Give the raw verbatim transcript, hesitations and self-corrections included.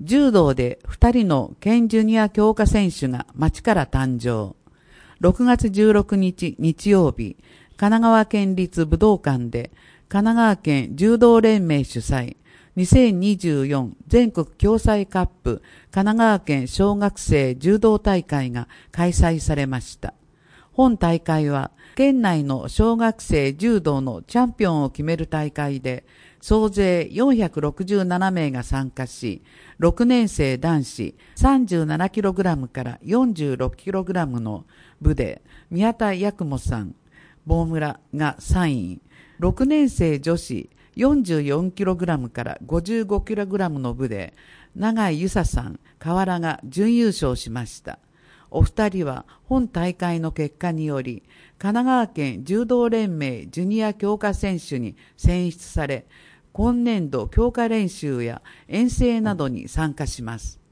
柔道でふたりの県ジュニア強化選手が町から誕生。ろくがつじゅうろくにち日曜日、神奈川県立武道館で神奈川県柔道連盟主催にせんにじゅうよん全国共催カップ神奈川県小学生柔道大会が開催されました。本大会は県内の小学生柔道のチャンピオンを決める大会で、総勢よんひゃくろくじゅうななめいが参加し、ろくねん生男子 さんじゅうななキログラム から よんじゅうろくキログラム の部で、宮田八雲さん、棒村がさんい、ろくねん生女子 よんじゅうよんキログラム から ごじゅうごキログラム の部で、永井由紗さん、河原が準優勝しました。お二人は本大会の結果により、神奈川県柔道連盟ジュニア強化選手に選出され、今年度強化練習や遠征などに参加します。